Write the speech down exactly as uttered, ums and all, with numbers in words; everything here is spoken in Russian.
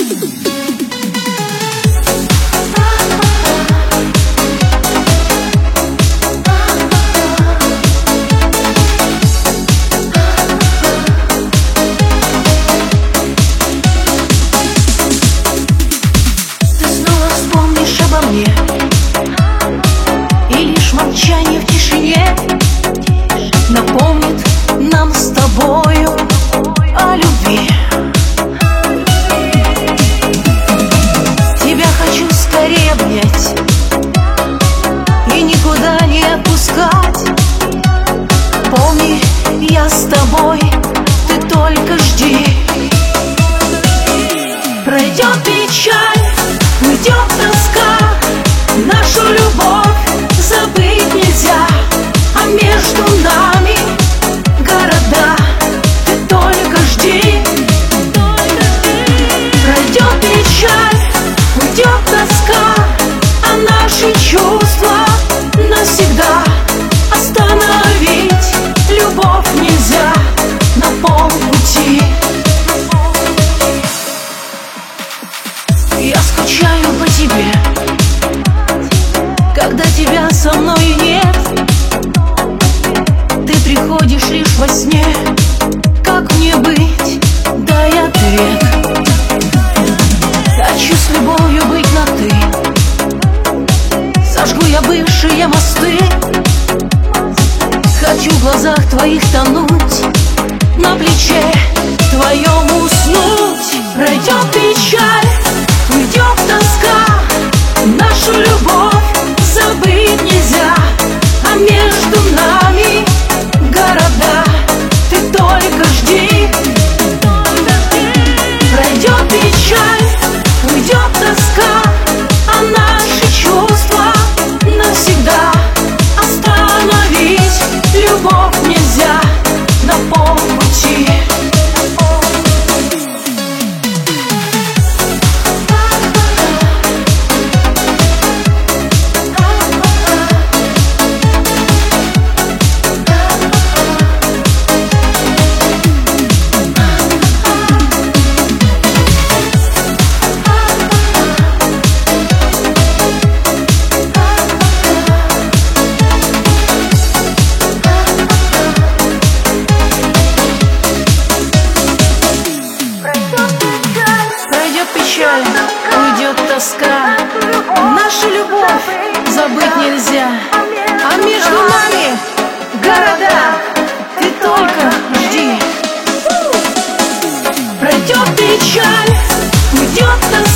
И лишь молчание в тишине напомнит нам с тобою о любви. Тебя хочу скорее обнять и никуда не отпускать. Помни, я с тобой, ты только жди. Пройдет печаль, уйдет тоска, нашу любовь забыть нельзя. А между нами города, ты только жди. Пройдет печаль, уйдет тоска, а наши чувства навсегда. Остановить любовь нельзя на полпути. Я скучаю по тебе, когда тебя со мной нет. Ты приходишь лишь во сне. Как мне быть? Дай ответ. Хочу с любовью быть на ты. Сожгу я бывшие мосты. Хочу в глазах твоих тонуть, на плече твоем уснуть. Пройдет печаль, уйдет тоска, нашу любовь забыть нельзя. А между нами города, ты только жди. Пройдет печаль, уйдет тоска, а наши чувства навсегда. Остановить любовь нельзя на полпути. Уйдет тоска, нашу любовь забыть нельзя. А между нами города, ты только жди. Пройдет печаль, уйдет тоска.